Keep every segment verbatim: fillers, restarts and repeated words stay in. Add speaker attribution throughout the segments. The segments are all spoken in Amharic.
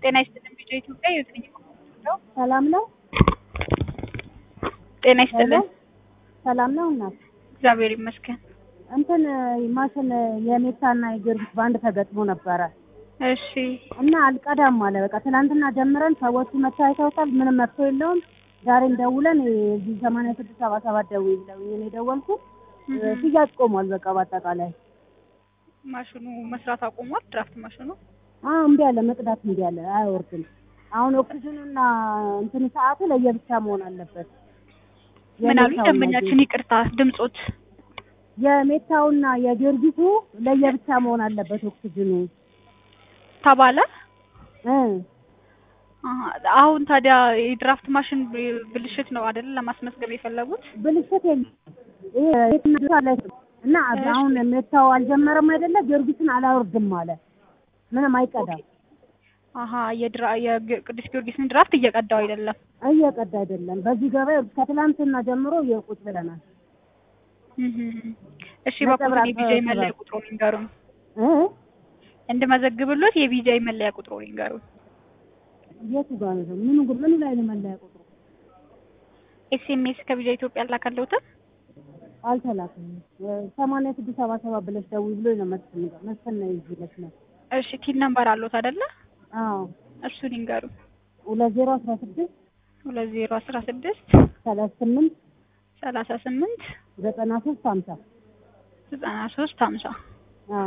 Speaker 1: ጤና ይስጥልኝ ቪዲዮ ኢትዮጵያ የትንኝ ነው።
Speaker 2: ሰላም ነው።
Speaker 1: ጤና ይስጥልኝ።
Speaker 2: ሰላም ነው እናት።
Speaker 1: እግዚአብሔር ይመስገን።
Speaker 2: እንትን ማሽን የሜታና የጊዮርጊስ ባንድ ተገጥሞ ነበረ።
Speaker 1: እሺ።
Speaker 2: እና አልቀዳም አለ። በቃ ትናንትና ጀምረን ሰዎቹ መታየታውታል። ምንም መፍትሄ የለውም። ዛሬ ደውለን እዚህ ሰማንያ ስድስት ሰባ ሰባት ደውይ ብለውኝ እኔ ደወልኩት። ሽያጭ ቆሟል። በቃ በአጠቃላይ
Speaker 1: ማሽኑ መስራት አቆሟል። ድራፍት ማሽኑ
Speaker 2: አዎ እምቢ አለ። መቅዳት እምቢ አለ። አይወርድም። አሁን ኦክሲጅኑና እንትን ሰዓቱ ለየብቻ መሆን አለበት።
Speaker 1: ምን አሉ ደንበኛችን? ይቅርታ ድምጾት
Speaker 2: የሜታውና የጊዮርጊሱ ለየብቻ መሆን አለበት ኦክሲጅኑ
Speaker 1: ተባለ።
Speaker 2: እ
Speaker 1: አሁን ታዲያ የድራፍት ማሽን ብልሽት ነው አይደል ለማስመዝገብ የፈለጉት?
Speaker 2: ብልሽት የለም። ይሄ የትናንት እና አሁን ሜታው አልጀመረም አይደለ? ጊዮርጊስን አላወርድም አለ። ምንም አይቀዳም።
Speaker 1: አሃ የድራ የቅዱስ ጊዮርጊስን ድራፍት እየቀዳው አይደለም
Speaker 2: እየቀዳ አይደለም። በዚህ ገበያ ከትላንትና ጀምሮ እየቁጭ ብለናል።
Speaker 1: እሺ በቁጥር የቢጃይ መለያ ቁጥሩን ይንገሩኝ
Speaker 2: እ
Speaker 1: እንድመዘግብሎት የቢጃይ መለያ ቁጥሩን ይንገሩኝ።
Speaker 2: የቱ ጋር ነው? ምኑ ምኑ ላይ ነው መለያ ቁጥሩ?
Speaker 1: ኤስኤምኤስ ከቢጃይ ኢትዮጵያ ላከለውት
Speaker 2: አልተላከም። ሰማንያ ስድስት ሰባ ሰባት ብለሽ ደውይ ብሎ ነው መስፈን መስፈን ነው ይዝለሽ ነው።
Speaker 1: እሺ ቲን ነምበር አለዎት አይደለ?
Speaker 2: አዎ
Speaker 1: እሱን ይንገሩኝ።
Speaker 2: ሁለት ዜሮ አስራ ስድስት
Speaker 1: ሁለት ዜሮ አስራ ስድስት
Speaker 2: ሰላሳ ስምንት
Speaker 1: ሰላሳ ስምንት
Speaker 2: ዘጠና ሶስት ሀምሳ
Speaker 1: ዘጠና ሶስት ሀምሳ
Speaker 2: አዎ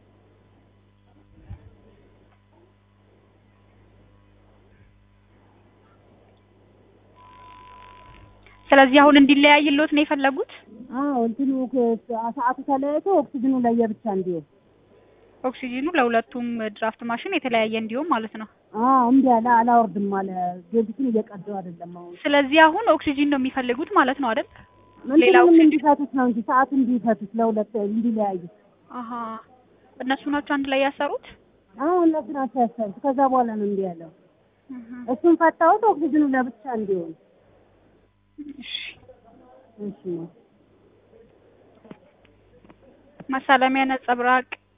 Speaker 1: ስለዚህ አሁን እንዲለያይልዎት ነው የፈለጉት?
Speaker 2: አዎ እንትኑ ሰዓቱ ተለያይቶ ኦክሲጅኑ ለየብቻ እንዲሆን
Speaker 1: ኦክሲጅኑ ለሁለቱም ድራፍት ማሽን የተለያየ እንዲሆን ማለት ነው።
Speaker 2: አዎ እንዴ አላ አላወርድም አለ። ጊዮርጊስን እየቀዳው አይደለም አሁን።
Speaker 1: ስለዚህ አሁን ኦክሲጅን ነው የሚፈልጉት ማለት ነው አይደል?
Speaker 2: ሌላው እንዲፈቱት ነው እንጂ ሰዓቱ እንዲፈቱት ለሁለት እንዲለያዩ።
Speaker 1: አሃ እነሱ ናቸው አንድ ላይ ያሰሩት?
Speaker 2: አዎ እነሱ ናቸው ያሰሩት። ከዛ በኋላ ነው እንዴ ያለው። እሱን ፈታውት ኦክሲጅኑ ለብቻ እንዲሆን።
Speaker 1: እሺ
Speaker 2: እሺ
Speaker 1: መሳለሚያ ነጸብራቅ